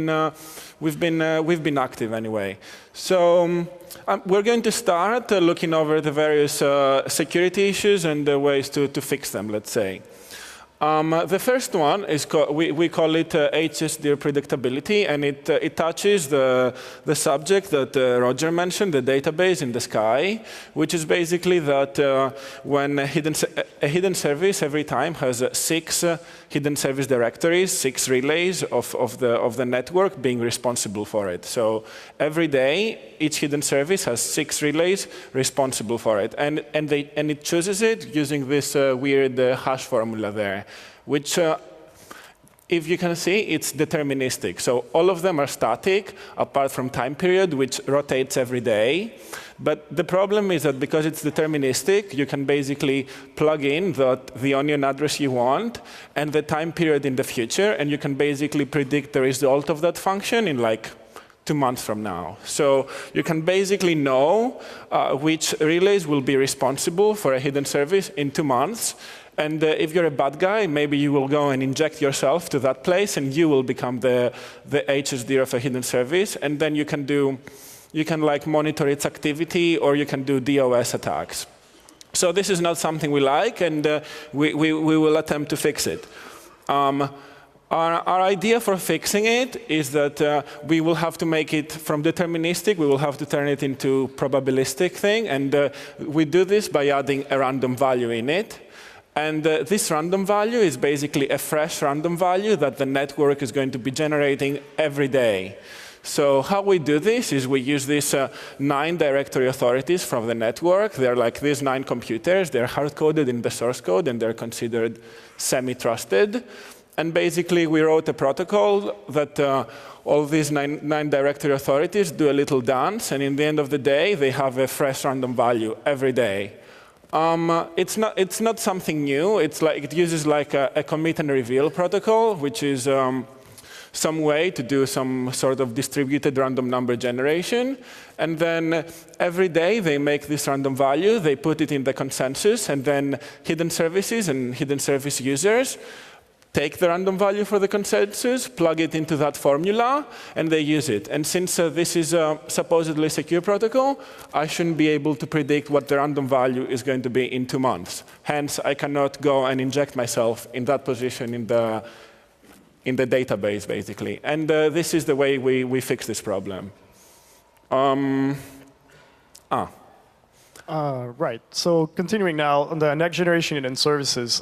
active anyway. So we're going to start looking over the various security issues and the ways to fix them, let's say. The first one is we call it HSDIR predictability, and it touches the subject that Roger mentioned, the database in the sky, which is basically that when a hidden service every time has 6 hidden service directories, 6 relays of the network being responsible for it. So every day, each hidden service has 6 relays responsible for it, and it chooses it using this weird hash formula there, which, if you can see, it's deterministic. So all of them are static, apart from time period, which rotates every day. But the problem is that because it's deterministic, you can basically plug in the onion address you want and the time period in the future, and you can basically predict the result of that function in like 2 months from now. So you can basically know which relays will be responsible for a hidden service in 2 months. And if you're a bad guy, maybe you will go and inject yourself to that place, and you will become the HSDIR of a hidden service. And then you can like monitor its activity, or you can do DOS attacks. So this is not something we like, and we will attempt to fix it. Our idea for fixing it is that we will have to make it from deterministic, we will have to turn it into probabilistic thing, and we do this by adding a random value in it. And this random value is basically a fresh random value that the network is going to be generating every day. So how we do this is we use these 9 directory authorities from the network. They're like these 9 computers. They're hard-coded in the source code, and they're considered semi-trusted. And basically, we wrote a protocol that all these 9 directory authorities do a little dance, and in the end of the day, they have a fresh random value every day. It's not something new. It's like it uses like a commit and reveal protocol, which is some way to do some sort of distributed random number generation. And then every day they make this random value, they put it in the consensus, and then hidden services and hidden service users take the random value for the consensus, plug it into that formula, and they use it. And since this is a supposedly secure protocol, I shouldn't be able to predict what the random value is going to be in 2 months. Hence, I cannot go and inject myself in that position in the database, basically. And this is the way we fix this problem. Right. So continuing now on the next generation hidden services.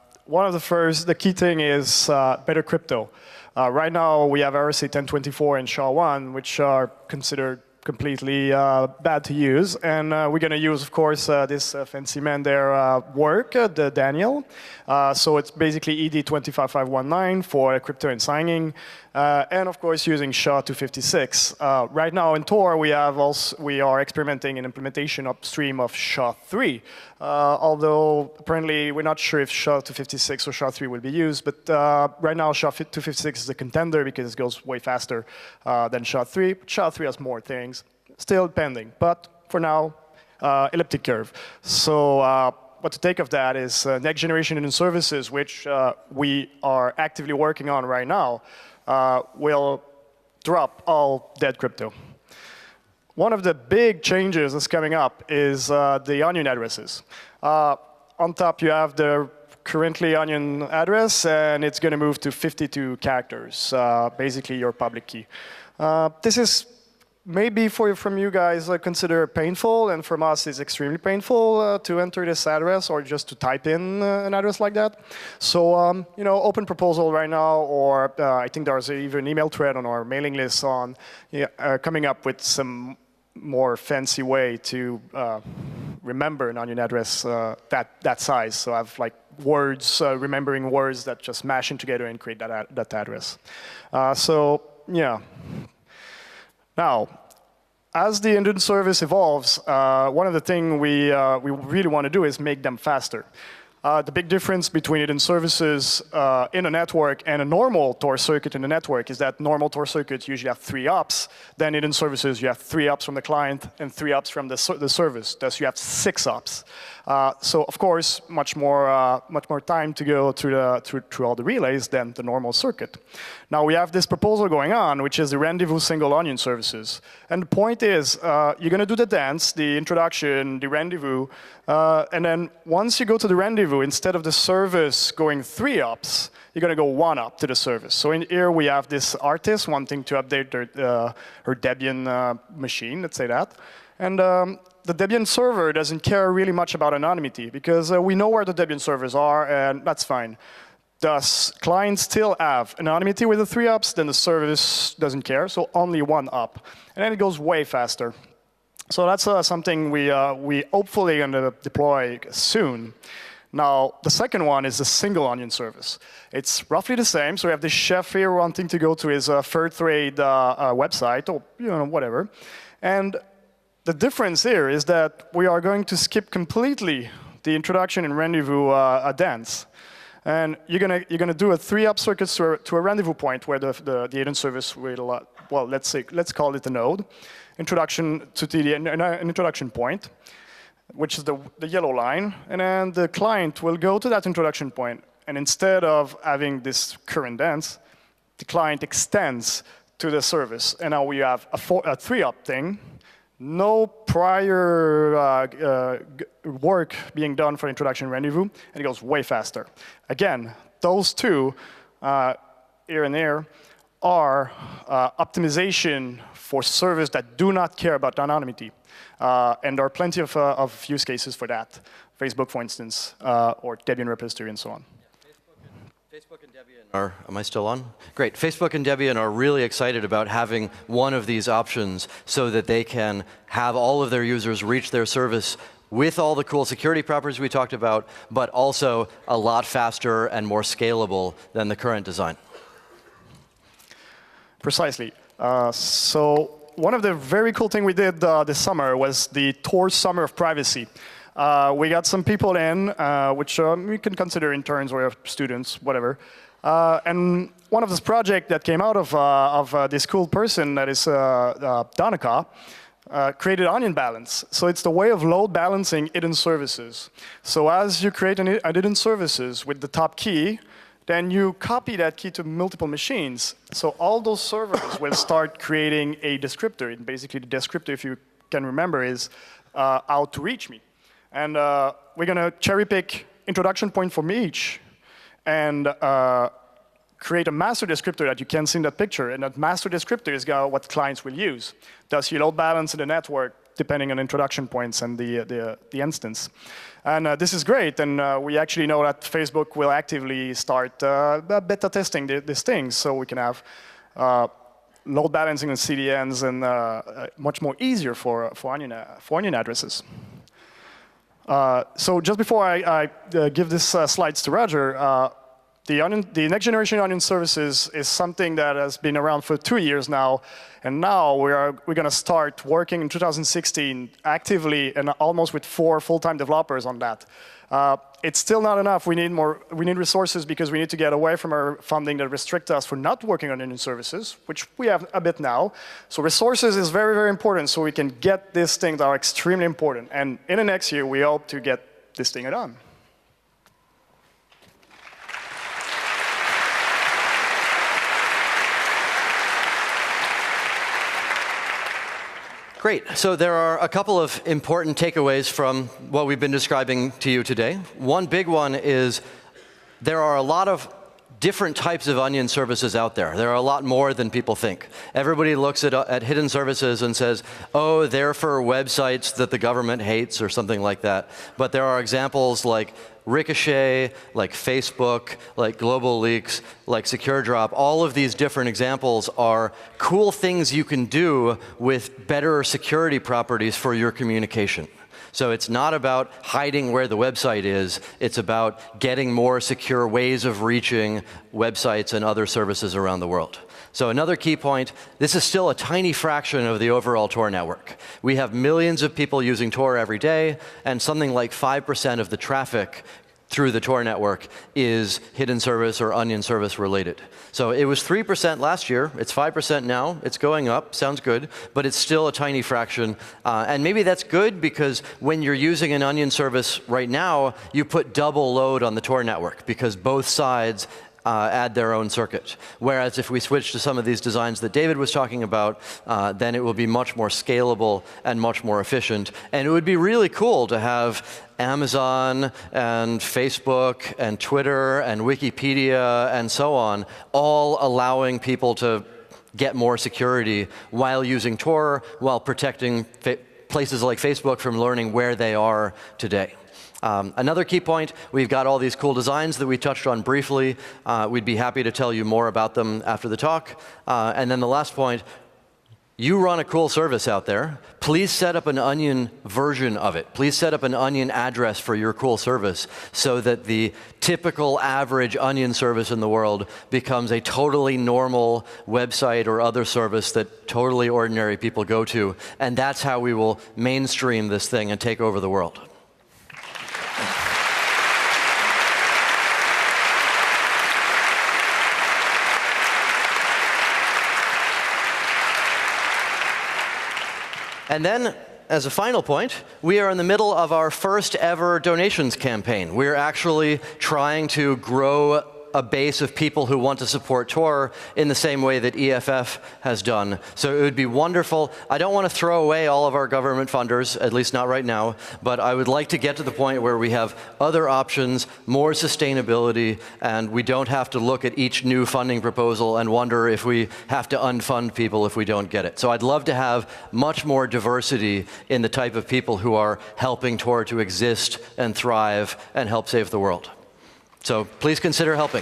The key thing is better crypto. Right now we have RSA 1024 and SHA-1, which are considered completely bad to use. And we're going to use, of course, this fancy man there work, the Daniel. So it's basically ED 25519 for crypto and signing. And of course, using SHA-256. Right now in Tor, we are experimenting an implementation upstream of SHA-3. Although apparently we're not sure if SHA-256 or SHA-3 will be used, but right now SHA-256 is a contender because it goes way faster than SHA-3. SHA-3 has more things, still pending, but for now, elliptic curve. So what to take of that is next generation hidden services, which we are actively working on right now, will drop all dead crypto. One of the big changes that's coming up is the Onion addresses. On top, you have the currently Onion address, and it's going to move to 52 characters, basically your public key. This is maybe from you guys consider painful, and from us is extremely painful to enter this address or just to type in an address like that. So open proposal right now, or I think there's even an email thread on our mailing list on coming up with some more fancy way to remember an Onion address that size. So I have like words, remembering words that just mash in together and create that address. So yeah. Now, as the hidden service evolves, one of the things we really want to do is make them faster. The big difference between hidden services in a network and a normal Tor circuit in a network is that normal Tor circuits usually have 3 hops. Then hidden services, you have 3 hops from the client and 3 hops from the service. Thus, you have 6 hops. So, of course, much more time to go through all the relays than the normal circuit. Now, we have this proposal going on, which is the rendezvous single onion services. And the point is, you're going to do the dance, the introduction, the rendezvous, and then once you go to the rendezvous, instead of the service going 3 hops, you're going to go 1 up to the service. So in here, we have this artist wanting to update her Debian machine, let's say that. And the Debian server doesn't care really much about anonymity because we know where the Debian servers are, and that's fine. Thus, clients still have anonymity with the 3 ups, then the service doesn't care, so only 1 up. And then it goes way faster. So that's something we hopefully going to deploy soon. Now, the second one is the single onion service. It's roughly the same. So we have this chef here wanting to go to his fair trade website or whatever. And the difference here is that we are going to skip completely the introduction and rendezvous dance. And you're gonna do a 3-up circuit to a rendezvous point where the hidden service will, let's call it a node. Introduction to an introduction point, which is the yellow line, and then the client will go to that introduction point, and instead of having this current dance, the client extends to the service, and now we have a 3-up thing, no prior work being done for introduction rendezvous, and it goes way faster. Again, those two, here and there, are optimization for servers that do not care about anonymity. And there are plenty of use cases for that. Facebook, for instance, or Debian repository, and so on. Facebook and Debian am I still on? Great. Facebook and Debian are really excited about having one of these options so that they can have all of their users reach their service with all the cool security properties we talked about, but also a lot faster and more scalable than the current design. Precisely. So one of the very cool things we did this summer was the Tor Summer of Privacy. We got some people in, which we can consider interns or students, whatever. And one of this project that came out of this cool person that is Donica created Onion Balance. So it's the way of load balancing hidden services. So as you create a hidden services with the top key, then you copy that key to multiple machines. So all those servers will start creating a descriptor. And basically, the descriptor, if you can remember, is how to reach me. And we're going to cherry pick introduction point from each and create a master descriptor that you can see in that picture. And that master descriptor is what clients will use. Does you load balance in the network, depending on introduction points and the instance. And this is great, and we actually know that Facebook will actively start beta testing these things, so we can have load balancing on CDNs and much more easier for onion addresses. So just before I give this slides to Roger, the next generation Onion services is something that has been around for 2 years now, and now we're going to start working in 2016 actively and almost with 4 full-time developers on that. It's still not enough. We need more. We need resources because we need to get away from our funding that restrict us for not working on Onion services, which we have a bit now. So resources is very, very important so we can get these things that are extremely important. And in the next year, we hope to get this thing done. Great. So there are a couple of important takeaways from what we've been describing to you today. One big one is there are a lot of different types of Onion services out there. There are a lot more than people think. Everybody looks at hidden services and says, oh, they're for websites that the government hates or something like that. But there are examples like Ricochet, like Facebook, like Global Leaks, like SecureDrop. All of these different examples are cool things you can do with better security properties for your communication. So it's not about hiding where the website is. It's about getting more secure ways of reaching websites and other services around the world. So another key point, this is still a tiny fraction of the overall Tor network. We have millions of people using Tor every day, and something like 5% of the traffic through the Tor network is hidden service or Onion service related. So it was 3% last year. It's 5% now. It's going up. Sounds good. But it's still a tiny fraction. And maybe that's good because when you're using an Onion service right now, you put double load on the Tor network because both sides add their own circuit. Whereas if we switch to some of these designs that David was talking about, then it will be much more scalable and much more efficient. And it would be really cool to have Amazon and Facebook and Twitter and Wikipedia and so on all allowing people to get more security while using Tor, while protecting places like Facebook from learning where they are today. Another key point, we've got all these cool designs that we touched on briefly. We'd be happy to tell you more about them after the talk. And then the last point, you run a cool service out there. Please set up an Onion version of it. Please set up an Onion address for your cool service so that the typical average Onion service in the world becomes a totally normal website or other service that totally ordinary people go to. And that's how we will mainstream this thing and take over the world. And then, as a final point, we are in the middle of our first ever donations campaign. We're actually trying to grow a base of people who want to support Tor in the same way that EFF has done. So it would be wonderful. I don't want to throw away all of our government funders, at least not right now, but I would like to get to the point where we have other options, more sustainability, and we don't have to look at each new funding proposal and wonder if we have to unfund people if we don't get it. So I'd love to have much more diversity in the type of people who are helping Tor to exist and thrive and help save the world. So please consider helping.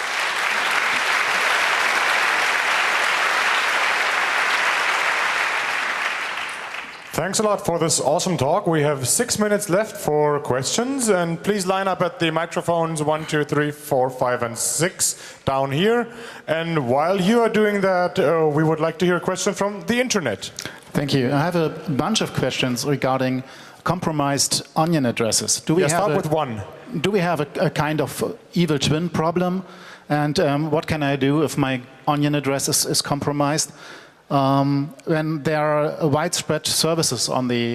Thanks a lot for this awesome talk. We have 6 minutes left for questions, and please line up at the microphones 1, 2, 3, 4, 5, and 6 down here. And while you are doing that, we would like to hear a question from the internet. Thank you. I have a bunch of questions regarding compromised Onion addresses. Start with one. Do we have a kind of evil twin problem? And what can I do if my Onion address is compromised? When there are widespread services on the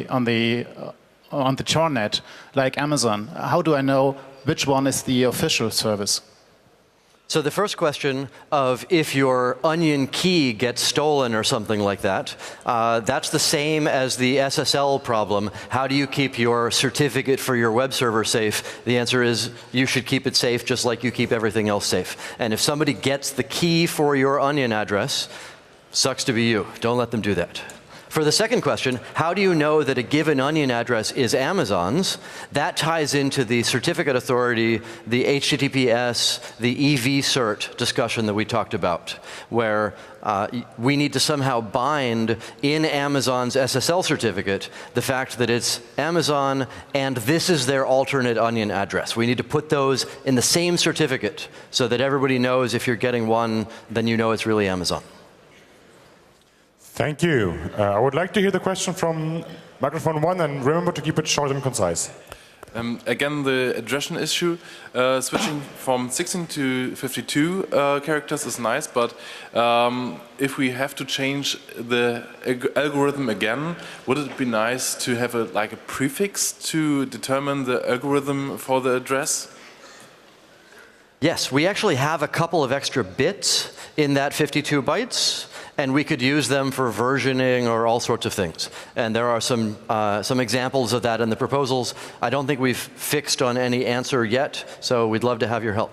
TorNet, like Amazon, how do I know which one is the official service? So the first question of if your Onion key gets stolen or something like that, that's the same as the SSL problem. How do you keep your certificate for your web server safe? The answer is you should keep it safe just like you keep everything else safe. And if somebody gets the key for your Onion address, sucks to be you. Don't let them do that. For the second question, how do you know that a given Onion address is Amazon's? That ties into the certificate authority, the HTTPS, the EV cert discussion that we talked about, where we need to somehow bind in Amazon's SSL certificate the fact that it's Amazon and this is their alternate Onion address. We need to put those in the same certificate so that everybody knows if you're getting one, then you know it's really Amazon. Thank you. I would like to hear the question from microphone 1, and remember to keep it short and concise. Again, the addression issue, switching from 16 to 52 characters is nice, but if we have to change the algorithm again, would it be nice to have like a prefix to determine the algorithm for the address? Yes, we actually have a couple of extra bits in that 52 bytes. And we could use them for versioning or all sorts of things. And there are some examples of that in the proposals. I don't think we've fixed on any answer yet, so we'd love to have your help.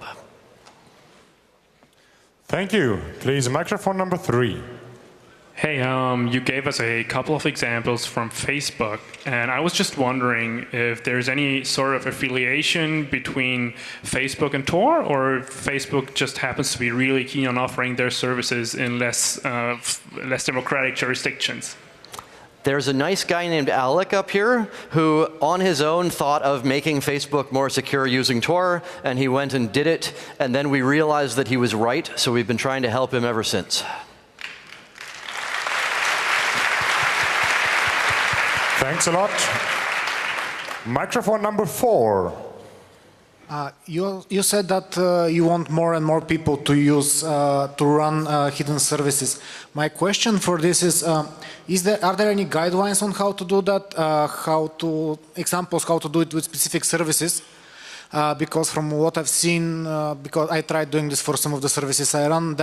Thank you. Please, microphone number 3. Hey, you gave us a couple of examples from Facebook, and I was just wondering if there's any sort of affiliation between Facebook and Tor, or if Facebook just happens to be really keen on offering their services in less democratic jurisdictions. There's a nice guy named Alec up here who, on his own, thought of making Facebook more secure using Tor, and he went and did it, and then we realized that he was right, so we've been trying to help him ever since. Thanks a lot. Microphone number 4. You said that you want more and more people to use to run hidden services. My question for this is are there any guidelines on how to do that? Examples how to do it with specific services? Because from what I've seen, because I tried doing this for some of the services I run,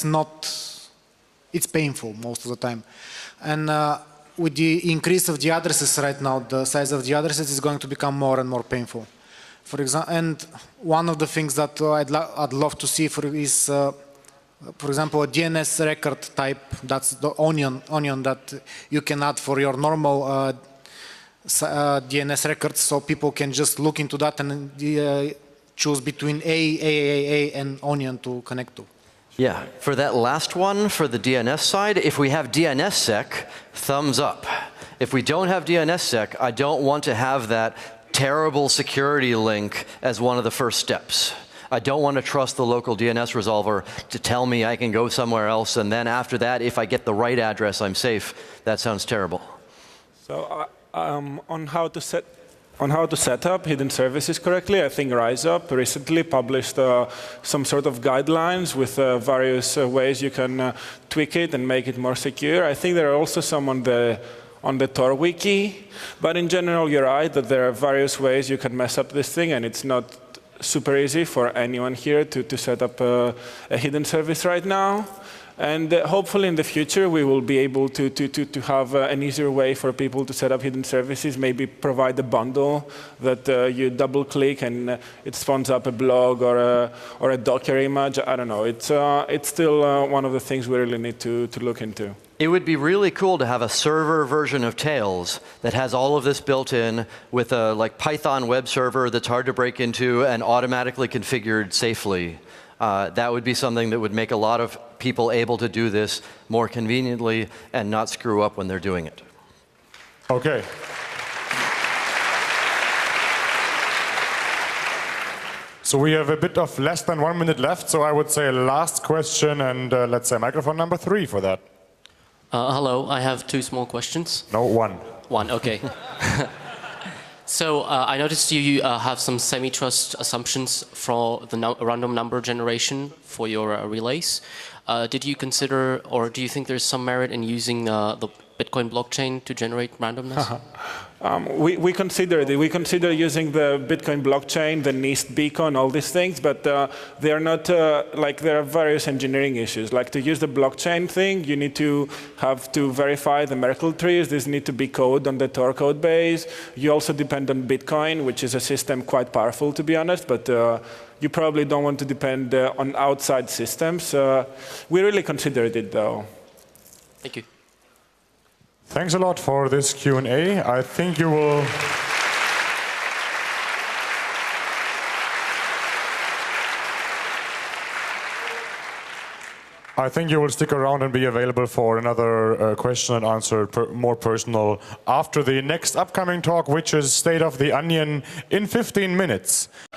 it's painful most of the time. And with the increase of the addresses right now, the size of the addresses is going to become more and more painful. For example, and one of the things that I'd love to see is, for example, a DNS record type. That's the onion that you can add for your normal DNS records, so people can just look into that and choose between AAA and Onion to connect to. Yeah, for that last one, for the DNS side, if we have DNSSEC, thumbs up. If we don't have DNSSEC, I don't want to have that terrible security link as one of the first steps. I don't want to trust the local DNS resolver to tell me I can go somewhere else, and then after that, if I get the right address, I'm safe. That sounds terrible. So on how to set up hidden services correctly, I think RiseUp recently published some sort of guidelines with various ways you can tweak it and make it more secure. I think there are also some on the Tor wiki, but in general, you're right that there are various ways you can mess up this thing, and it's not super easy for anyone here to set up a hidden service right now. And hopefully in the future we will be able to have an easier way for people to set up hidden services, maybe provide a bundle that you double click and it spawns up a blog or a Docker image. I don't know. It's still one of the things we really need to look into. It would be really cool to have a server version of Tails that has all of this built in with a Python web server that's hard to break into and automatically configured safely. That would be something that would make a lot of people able to do this more conveniently and not screw up when they're doing it. Okay. So we have a bit of less than 1 minute left, so I would say last question, and let's say microphone number 3 for that. Hello, I have 2 small questions. No, 1. 1, okay. So I noticed you have some semi-trust assumptions for the random number generation for your relays. Did you consider, or do you think there's some merit in using the Bitcoin blockchain to generate randomness? We considered it. We consider using the Bitcoin blockchain, the NIST beacon, all these things, but they are not like there are various engineering issues. Like to use the blockchain thing, you need to have to verify the Merkle trees. These need to be code on the Tor code base. You also depend on Bitcoin, which is a system quite powerful, to be honest, but you probably don't want to depend on outside systems. We really considered it, though. Thank you. Thanks a lot for this Q&A. I think you will... I think you will stick around and be available for another question and answer, more personal, after the next upcoming talk, which is State of the Onion in 15 minutes.